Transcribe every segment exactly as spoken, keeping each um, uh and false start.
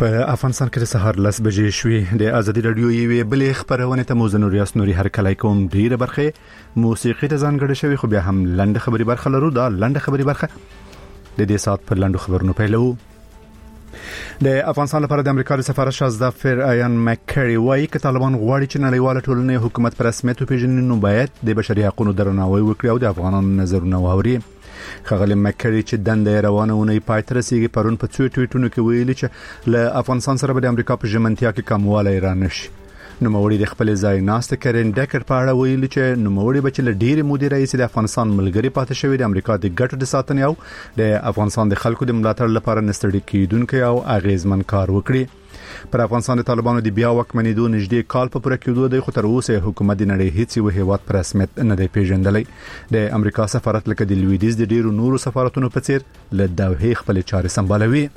په افغانستان کې د سهار لس بجې شوې. د ازادي رادیو یوې بلې خبرونه ته موزن ریاست نوري هر کله کوم ډیره برخه موسیقي ته ځانګړې شوی، خو بیا هم لنډه خبري برخه لرو. دا لنډه خبري برخه د دې سات په لنډو خبرونو پیلو. د افغانستان لپاره د امریکا د سفارت شازده فر ایان مکری وایي چې طالبان غواړي چې نړیواله ټولنه حکومت پر رسمیت وپیژني، نو باید د بشري حقوقو درناوی وکړي او د افغانانو نظرونه واوري. خغلی مکری چې دنده روانه ونی پای تر رسیدي پرون په څو ټویټونو کې ویلي چې له افغانستان سره به د امریکا په ژمنتیا کې کمواله ایران نشي. نو موري د خپل ځای ناست کرین ډکر په اړه ویلي چې نو موري به چې ډېر مودي رئیس د افغانستان ملګری پاتې شوی د امریکا د ګټو د ساتنې او د افغانستان د خلکو د ملاتړ لپاره نستړي کیدونکو او اغیزمن کار وکړي. پر افغانستان د طالبانو د بیا وکمنېدو نږدې کال په پوره کېدو د خو تر اوسه حکومت د نړۍ هیڅ یو هیواد پر رسمیت نه دی پیژندلی. د امریکا سفارت لکه د لویدیز د ډیرو نورو سفارتونو په څیر له دوحې خپل چارې سمبالوي.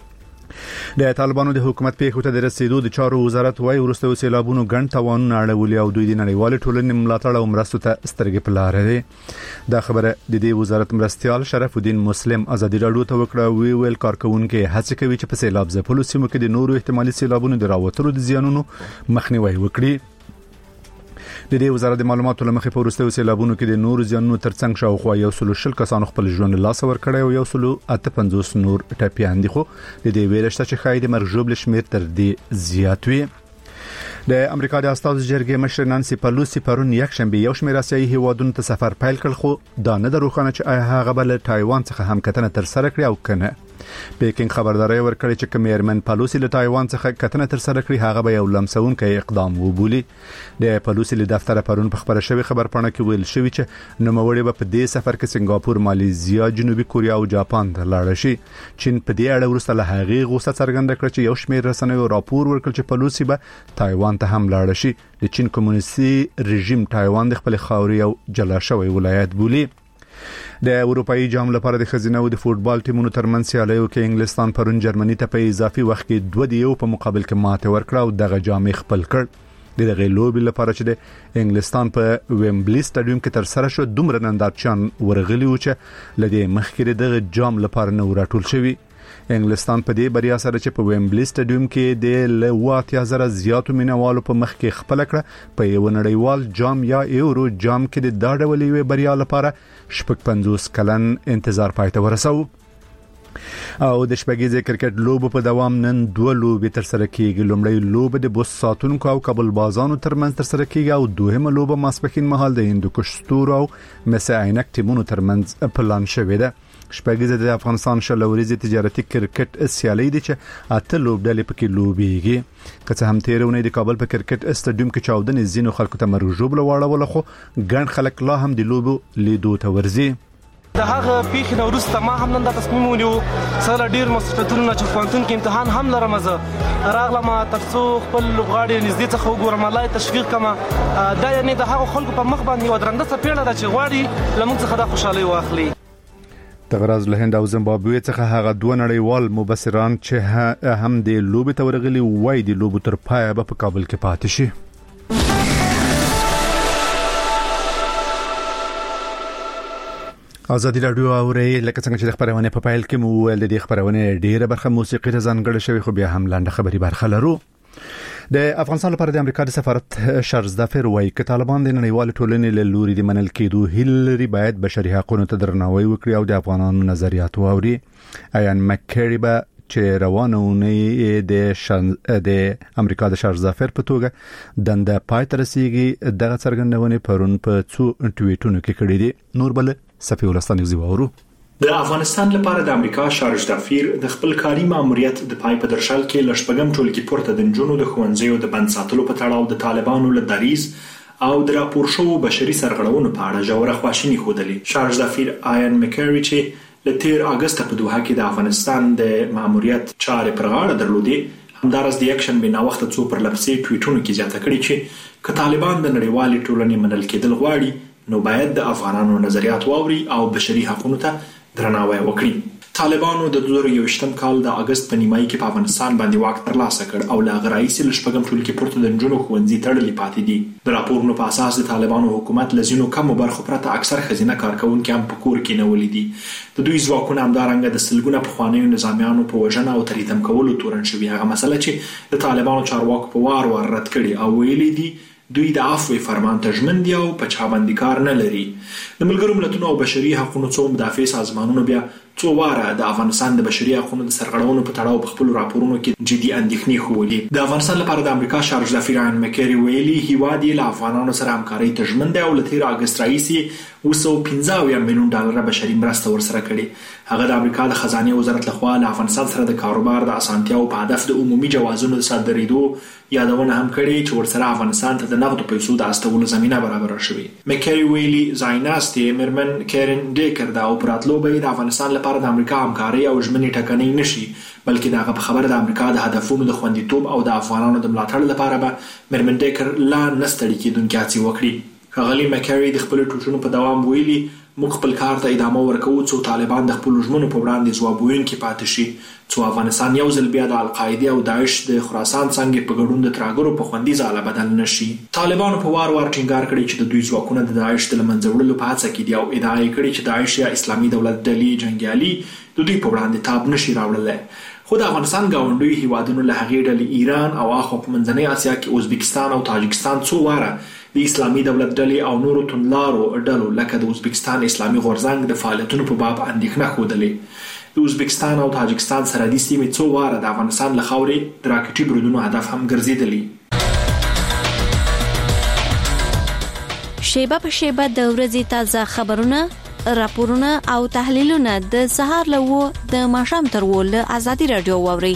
د طالبانو د حکومت په خاطر د رسیدو د چارو وزارت وايي ورسته سیلابونو ګڼ توانونه اړولي او دوی د نړیوال ټولنې ملاتړ او مرستو ته سترګې په لار دي. دا خبره د دې وزارت مرستيال شرف الدین مسلم ازادي رادیو ته وکړه. وی ویل کارکونکو هڅه کوي چې په سیلاب ځپلو سیمو کې د نورو احتمالي سیلابونو د راوتلو د زیانونو مخنیوي وکړي. د دې وزارت د معلوماتو لمخې په ورسته سیلابونو کې د نورو زیانونو ترڅنګ شاوخوا یو سل شل کسانو خپل ژوند لاس ور کړی او یو سل اته پنځوس نور ټپيان دي، خو د دې ویرشته چې خای د مرجوب لشمیر تر دې زیات وي. د امریکا د استازو جرګې مشر نانسي پلوسی پرون یک شنبه یو شمېر آسیایي هیوادونو ته سفر پیل کړ، خو دا نه دروخانه چې هغه بل تایوان څخه هم کتنه تر سره کړی او کنه. پیکینګ خبرداري ورکړي چې کمیرمن پلوسی له تایوان څخه کتنه تر سره کړی هغه به یو لمسونکی اقدام وبولي. د پلوسی له دفتر پرون په خبره شوی خبر پاڼه کې ویل شوی چې نوموړي به په دې سفر کې سنگاپور، ماليزیا، جنوبي کوریا او جاپان ته لاړ شي. چین په دې اړه ورسته له هغې غوسه څرګنده کړه چې یو شمېر رسنیو راپور ورکړ چې پلوسی به تایوان ته هم لاړ شي. د چین کمونیستي رژیم تایوان د خپل خاوري او جلا شوی ولایت بولي. د اروپאי جام لپاره د خزینه او د فوتبال ټیمونو ترمنځ سیالیو کې انګلستان پرون جرمني ته په اضافي وخت کې دوه دیو په مقابل کې ماته ورکړه او دغه جام خپل کړ. د دغه لوبي لپاره چې د انګلستان په ویمبلی سټاډیوم کې تر سره شو دومره نندارچیان ورغلي و چې لدی مخکې دغه جام لپاره نو راټول شوی. انګلستان په دې بریا سره چې په ویمبلی سټاډیوم کې د لواتیا زره زیاتو مینوالو په مخ کې خپل کړه په یو نړیوال جام یا یورو جام کې د دا ډول یو بریا لپاره شپږ پنځوس کلن انتظار پای ته ورسو. او د شپږیزې کرکټ لوب په دوام نن دوه لوبې تر سره کیږي. لومړی لوب د بوس ساتونکو او کابل بازانو ترمنځ تر سره کیږي او دوهمه لوب ماسپخین مهال د هندوکش ستورو او مس عینک ټیمونو ترمنځ پلان شوې ده. شپږیزه د افغانستان شلوريزي تجارتي کرکټ سیالي دي چې اته لوبډلې پکې لوبيږي. که څه هم تیرونه د کابل په کرکټ استادیوم کې چاودنې زینو خلکو ته مرجوب لواړول، خو ګڼ خلک لا هم د لوبو لیدو ته ورځي. د هغه پیښ نو وروسته ما هم نن د تصمیم ونیو سره ډیر مسؤلیتونه چې پوهنتون کې امتحان هم لرم زه راغلم ترڅو خپل لوبغاړي نږدې څخه وګورم، الله تشویق کما دا یعنی د هغه خلکو په مخ باندې و درنده سپېړه ده چې غواړي لمونږ څخه د خوشحالي واخلي. تغراز له هند او زیمبابوې څخه هغه دوه نړیوال مبصران چې هم د لوبې ته ورغلي وای د لوبو تر پایه په کابل کې پاتې شي. ازادي رادیو اوري لکه څنګه چې د خبرونه په پایل کې مو ول د خبرونه ډیره برخه موسیقي ته ځانګړې شوی، خو بیا هم لاندې خبري برخه لرو. د افغانستان لپاره د امریکا د سفارت شارزدا فر وایي چې طالبان د نړیوال ټولنې له لوري د منل کېدو هیلري باید بشري حقوقو ته درناوی وکړي او د افغانانو نظریات واوري. ایان مکری به چې روانونه د شان د امریکا د شارزدا فر په توګه دنده پای ته رسیدي دغه څرګندونه پرون په څو ټویټونو کې کړې دي. نور بل صفی ولستان یوزي وورو. د افغانستان لپاره د امریکا شارج دافیر د خپل کاري ماموریت د پای په درشل کې لشپګم ټولګي پورته د جنونو د خوندزیو د بند ساتلو په تړاو د طالبانو له دریز او د راپور شو بشري سرغړونو په اړه ژوره خواشیني خوده. شارج دافیر آیان مکری چې ل تیر اگست په دوحه کې د افغانستان د ماموریت چارې پر غاړه درلودي همدارس د یک شنبه نا وخت څو پر لپسې ټویټونو کې زیاته کړي چې ک طالبان د نړیوال ټولنې منل کېدل غواړي نو باید د افغانانو نظریات واوري او بشري حقوقو ته درناوی وکړي. طالبانو د دوه زره یوویشتم کال د اگست په نیمایي کې په افغانستان باندې واک ترلاسه کړ او له هغه راهیسې له شپږم ټولګي پورته د نجونو ښوونځي تړلي پاتې دي. د راپورونو په اساس د طالبانو حکومت له ځینو کمو برخو پرته اکثر ښځینه کارکوونکي هم په کور کې نیولي دي. د دوی ځواکونه همدارنګه د سلګونه پخوانیو نظامیانو په وژنه او تریدم کولو تورن شوي. هغه مسله چې د طالبانو چارواکو په وار وار رد کړي او ویلي دي دوی د عفو فرمان ته ژمن دي او په چا باندې کار نه لري. د ملګرو ملتونو او بشري حقوقو څو مدافع سازمانونو بیا څو واره د افغانستان د بشري حقوقو د سرغړونو په تړاو په خپل راپورونو کې جدي اندېښنې ښودلې. د افغانستان لپاره د امریکا شارج دافیر آن مکری ویلي هیواد یې له افغانانو سره همکارۍ ته ژمن دی او له تیر اګست راهیسې اوه سوه پنځه اویا میلیون ډالر بشري مرسته ورسره کړې. هغه د امریکا د خزانه وزارت لخوا له افغانستان سره د کاروبار د اسانتیاو په هدف د عمومي جوازونو د صادرېدو یادونه هم کړې چې ورسره افغانستان ته د نقدو پیسو د استولو زمینه برابر شوې. مکری ویلي ځایناستې مرمن کیرن ډیکر دا اپراتلو به د افغانستان لپاره د امریکا همکاري او ژمنې ټکنۍ نشي بلکې دا په خبره د امریکا د هدفونو د خوندیتوب او د افغانانو د ملاتړ لپاره به مرمن ډیکر لا نستړي کېدونکې هڅې وکړي. ښاغلي مکری د خپل ټوټونو په دوام ویلي موږ خپل کار ته ادامه ورکوو څو طالبان د خپل ژمنو په وړاندې ځواب ویونکي پاتې شي، څو افغانستان یو ځل بیا د القاعده او داعش د خراسان څنګه په ګډون د ترهګرو په خوندي ځاله بدل نشي. طالبانو په وار وار ټینګار کړی چې د دوی ځواکونه د داعش د لمنځه وړلو په هڅه کې دي او ادعا یې کړې چې داعش یا اسلامي دولت ډلې جنګیالي د دوی په وړاندې تاب نشي راوړلی. خو د افغانستان ګاونډي هیوادونو له هغې ډلې ایران او اخوا په منځنۍ اسیا کې ازبکستان او تاجکستان څو واره د اسلامي دولت ډلې او نورو توندلارو ډلو لکه د ازبکستان اسلامي غورځنګ د فعالیتونو په باب اندېښنه ښودلې. د ازبکستان او تاجکستان سرحدي سیمې څو واره د افغانستان له خاورې د راکټي بریدونو هدف هم ګرځېدلي. شیبه په شیبه د ورځې تازه خبرونه، راپورونه او تحلیلونه د سهار له و د ماښام تر و له ازادي رادیو واوري.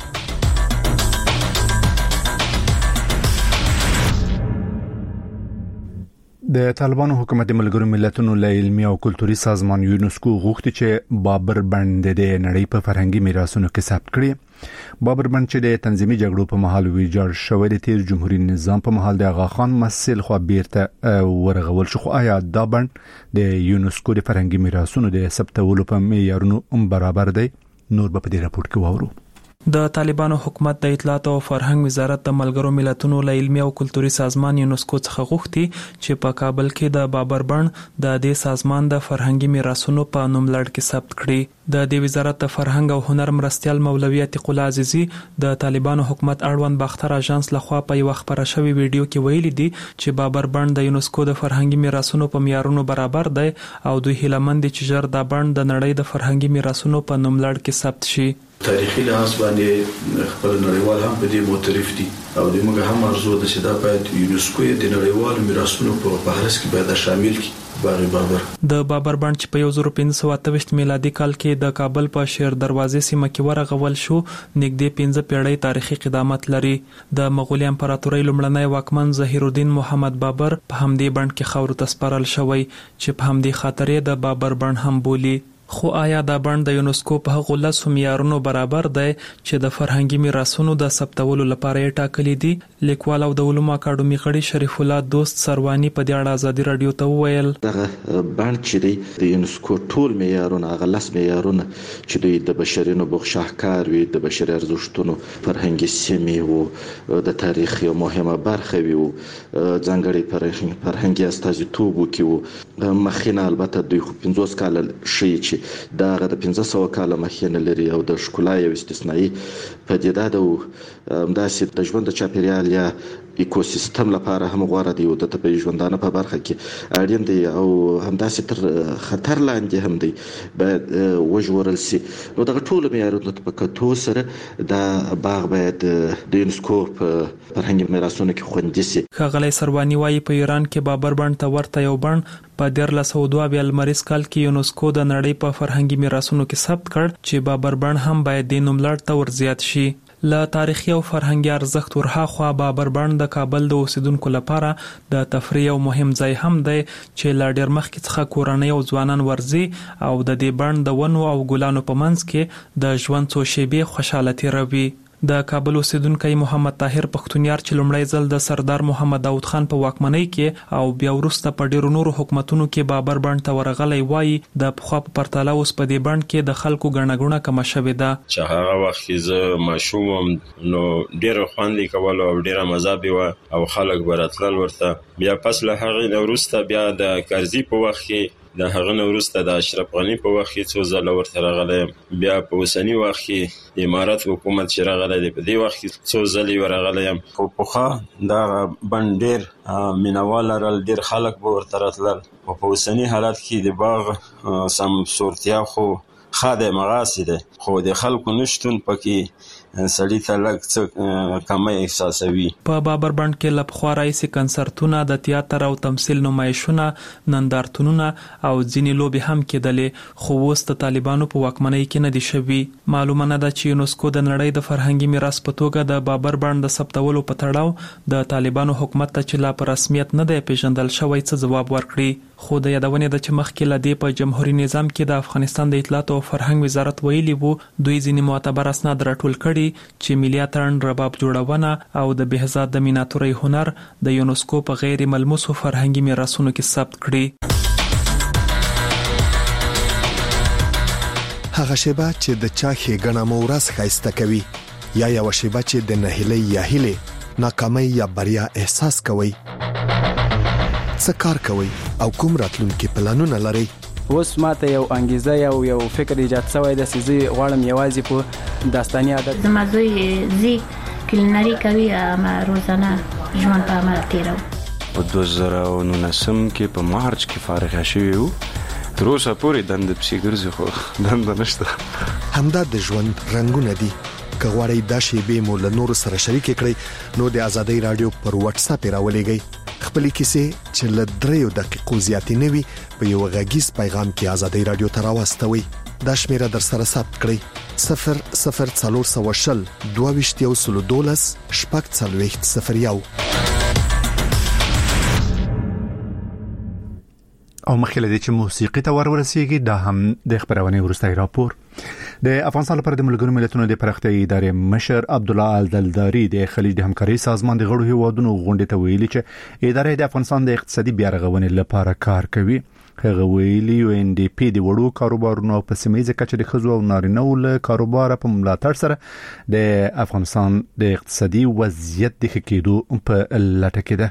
د طالبانو حکومت د ملګرو ملتونو له علمي او کلتوري سازمان یونسکو غوښتي چې بابر بند د نړۍ په فرهنګي میراثونو کې ثبت کړي. بابر بند چې د تنظیمي جګړو په مهال ویجاړ شوی د تیر جمهوریت نظام په مهال د آغا خان مسیل خو بیرته ورغول شو. خو آیا دا بند د یونسکو د فرهنګي میراثونو د ثبتولو په معیارونو برابر دی؟ نور به په دې راپور کې واورو. د طالبانو حکومت د اطلاعات او فرهنګ وزارت د ملګرو ملتونو له علمي او کلتوري سازمان یونسکو څخه غوښتي چې په کابل کې د بابر بند د دې سازمان د فرهنګي میراثونو په نوم لړ کې ثبت کړي. د دې وزارت د فرهنګ او هنر مرستيال مولوي عتیق الله عزیزی د طالبانو حکومت اړوند باختر اژانس لخوا په یو خبره شوی ویډیو کې ویلي دي چې بابر بند د یونسکو د فرهنګي میراثونو په معیارونو برابر دی او دوی هیله مند دي چې ژر دا بند د نړۍ د فرهنګي میراثونو په نوم لړ کې ثبت شي. تاریخي لحاظ باندې خپل نړیوال هم په دې معترف دي او د موږ هم ارزو ده چې دا باید یونسکو د نړیوال میراثونو په فهرست کې باید شامل کړي. بابر د بابر بند چې په یو زر پنځه سوه اته ویشت میلادي کال کې د کابل په شیر دروازې سیمه کې ورغول شو، نږدې پنځه پیړۍ تاریخي قدامت لري. د مغولي امپراتورۍ لومړنی واکمن ظهیر الدین محمد بابر په همدې بند کې خاورو ته سپارل شوی چې په همدې خاطر د بابر بند هم بولي. خو آیا دا بند د یونسکو په هغو لسو معیارونو برابر دی چې د فرهنګي میراثونو د ثبتولو لپاره یې ټاکلي دي؟ لیکوال او د علومو اکاډمي غړي شریف الله دوست سروانی په دې اړه ازادي رادیو ته وویل دغه بند چې دی د یونسکو ټول معیارونه هغه لس معیارونه چې دوی د بشري نبوغ شاهکار وي، د بشري ارزښتونو فرهنګي سیمې وو، د تاریخ یو مهمه برخه وي، ځانګړي فرهنګي استازیتوب وکړي. مخینه البته دوی خو پنځوس کاله شي چې دا غد پنځه سوه کاله مخینه لري او د ښکلا یو استثنایی پدیده ده او همداسې د ژوند د چاپیریال یا ایکوسیستم لپاره هم غوره دی او د طبیعي ژوندانه په برخه کې اړین دی او همداسې تر خطر لاندې هم دی باید وژغورل شي. نو دغه ټول معیارونو په کتو سره دا باغ باید د یونسکو په فرهنګي میراثونو کې خوندي شي. ښاغلی سروانی وایي په ایران کې بابر بند ته ورته یو بند په دیارلس سوه دوه اویا لمریز کال کې یونسکو د نړۍ په فرهنګي میراثونو کې ثبت کړ چې بابر بند هم باید د نوم لړ ته ورزیات شي. له تاریخي او فرهنګي ارزښت ورهاخوا بابر بند د کابل د اوسیدونکو لپاره د تفریح او مهم ځای هم دی چې لا ډېر مخکې څخه کورنۍ او ځوانان ورځي او د دې بند د ونو او ګلانو په منځ کې د ژوند څو شېبې خوشحاله تېروي. د کابل اوسیدونکو محمد طاهر پختونیار چې لومړی ځل د سردار محمد داود خان په واکمنۍ کې او بیا وروسته په ډیرو نورو حکومتونو کې بابر بند ته ورغلی وایي د پخوا په پرتله اوس په دې بند کې د خلکو ګڼه کم شوې ده. چې هغه وخت کې زه ماشوم نو ډیر خوند کول او ډیر مزه به او خلک براتل ورته بیا پس له هغه وروسته بیا د کرزي په وخت کې د هغه وروسته د اشرف غنی په وخت کې څو ځله ورته راغلی بیا په اوسنی وخت کې د امارات حکومت چې راغلی دی په دې وخت کې څو ځلې ورغلی خو پخوا دا بند ډیر مینوال لرل ډیر خلک به ورته راتلل او په اوسنی حالت کې د باغ سم صورتیا خو خاده مغاسی ده خو د خلکو نشتون پکې سړی ته لږ څه کمه احساسوي. په بابر بند کې لپخوا راځي کنسرتونه د تیاتر او تمثيل نمایشونه نندارتونونه او ځینې لوبي هم کېدلې خو اوس د طالبانو په واکمنۍ کې نه دي شوي. معلومه نه ده چې یونسکو د نړۍ د فرهنګي میراث په توګه د بابر بند د ثبتولو په تړاو د طالبانو حکومت ته چې لا په رسمیت نه دی پیژندل شوی څه جواب ورکړي. خو د یادونې د چې مخکې لدې په جمهوریت نظام کې د افغانستان د اطلاعات او فرهنګ وزارت ویلي وو دوی ځینې معتبر اسناد راټول کړي چې ملي اتن رباب جوړونه او د بهزاد د میناتوري هنر د یونسکو په غیر ملموسو فرهنګي میراثونو کې ثبت کړي. هغه شیبه چې د چا ښېګڼه مو ورځ ښایسته کوي یا یو شیبه چې د نهیلۍ یا هیلې ناکامۍ یا بریا احساس کوي څه کار کوي او کوم راتلونکي پلانونه لري. اوس ماته یو انګیزه یو یو فکر ایجاد شوی د سيزي غواړم یوازې په داستاني عادت زما دوی زی کلینری کوي ما روزانه ژوند په عمل تیرو. په دوه زره او نولسم کې په مارچ کې فارغ شوی وو تر اوسه پورې دند پسې ګرځي خو دند نشته. همدا د ژوند رنگونه دي. که غواړئ دا شیبې مو له نورو سره شریک کړئ نو د ازادۍ رادیو پر واتس اپ راولېږئ. خپل کیسې چې له دریو دقیقو زیاتې نه وي په یو غږیز پیغام کې ازادۍ رادیو ته راوستوي. دا شمیره در سره ثبت کړئ صفر صفر څلور سوه شل دوه ویشت یو سلو دولس شپږ څلوېښت صفر یو. او مخکې له دې چې موسیقي ته ورورسیږي دا هم د خبرونه ورستای راپور د افغانستان لپاره د ملګرو ملتونو د پراختیايي ادارې مشر عبد الله الدلداري د خلیج د همکاري سازمان د غړو هیوادونو غونډې ته ویلي چې ادارې د افغانستان د اقتصادي بیارغونې لپاره کار کوي. هغه ویلي یو ان ډي پی د وړو کاروبارونو په سیمه کچه د خزو او نارینه ول کاروبار په ملاتړ سره د افغانستان د اقتصادي وضعیت د ښه کېدو په لټه کې ده.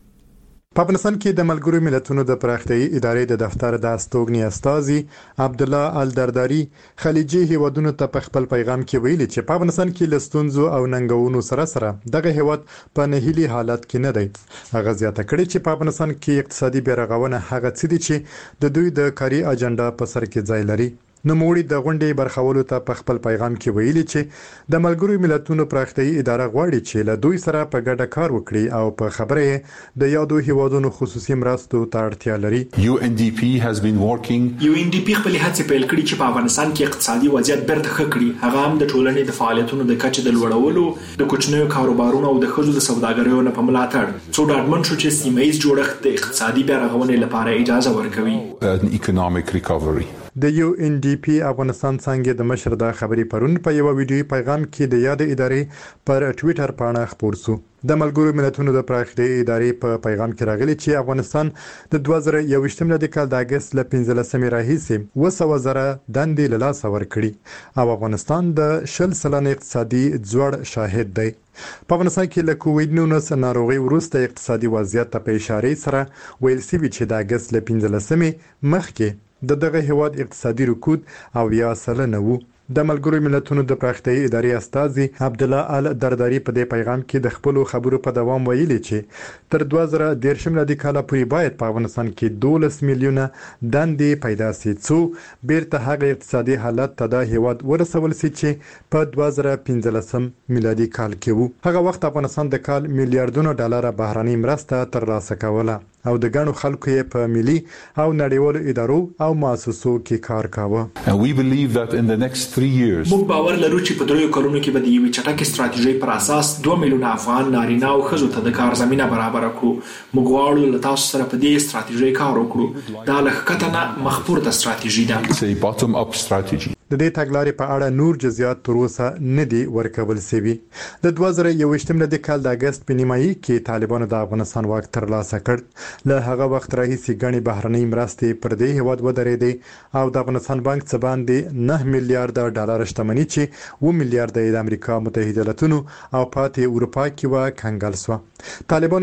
په افغانستان کې د ملګرو ملتونو د پراختیايي ادارې د دفتر د استوګنی استاذي عبد الله الدرداري خلیجي هیوادونو ته په خپل پیغام کې ویلي چې په افغانستان کې لستونزو او ننګونو سره سره دغه هیواد په نهيلي حالت کې نه دی. هغه زیاته کړې چې په افغانستان کې اقتصادي بیارغونه هغه څه دي چې د دوی د کاري اجنډا په سر کې ځای لري. نو موږ د غونډې برخولو ته په خپل پیغام کې ویلي چې د ملګرو ملتونو پراختیايي اداره غواړي چې له دوی سره په ګډه کار وکړي او په خبره د یادو هیوادونو خصوصي مرستو ته اړتیا لري. یو ان ډي پی has been working یو ان ډي پی خپل هڅې پیل کړې چې په افغانستان کې اقتصادي وضعیت بیرته ښه کړي. هغه هم د ټولنې د فعالیتونو د کچې د لوړولو د کوچنیو کاروبارونو او د خزو د سوداګریو په ملاتړ څو ډاډمن شو چې سیمه ییز جوړښت د اقتصادي بیارغونې لپاره اجازه ورکوي. economic recovery د یو ان ډي پی افغانستان څنګه د مشر د خبري پرون په یو ویډیو پیغام کې د یاد ادارې پر ټوئیټر باندې خبر شو. د ملګرو ملتونو د پراختیايي ادارې په پیغام کې راغلي چې افغانستان د دوه زره یوویشتم د کال د اگست ل پنځلسمې راهیسې وسو زره دندې له لاس ورکړي او افغانستان د شل سلنه اقتصادي ځوړ شاهد دی. په افغانستان کې له کووډ نولس ناروغي وروسته اقتصادي وضعیت په اشاره سره ویل سوي چې د اگست ل پنځلسمې مخکې د دغه هیواد اقتصادي رکود او یا سلنه وو. د ملګرو ملتونو د پراختیايي ادارې استاذي عبد الله الدرداري په دې پیغام کې د خپل خبرو په دوام ویلي چې تر دوه زره دیرشم د کال پورې باید په افغانستان کې دولس میلیونه دندې پیدا شي څو بیرته هغه اقتصادي حالت ته د هیواد ورسول شي چې په دوه زره پنځلسم میلادي کال کې وو. هغه وخت افغانستان د کال میلیارډونو ډالر بهراني مرسته ترلاسه کوله او د ګڼو خلکو یې په ملي او نړیوالو ادارو او مؤسسو کې کار کاوه. And we believe that in the next three years موږ باور لرو چې په دریو کلونو کې به د یوې چټکې ستراتیژۍ پر اساس دوه میلیونه افغان نارینه او ښځو ته د کار زمينه برابر کړو. موږ غواړو له تاسو سره په دې ستراتیژۍ کار وکړو. دا له ښکته نه مخ پورته ستراتیژي ده. It's a bottom up strategy. د دې تګلارې په اړه نور جزئیات تر اوسه نه دي ورکول شوي. د دوه زره یو ویشتم د کال د اگست په نیمایي کې طالبانو د افغانستان واک ترلاسه کړ. له هغه وخت راهیسې ګڼې بهرنۍ مرستې پر دې هیواد ودرېدې او د افغانستان بانک څخه باندې نه میلیارډ ډالر شتمني چې اوه میلیارډ د امریکا متحده ایالاتونو او پاتې اروپا کې و کنګل شو. طالبانو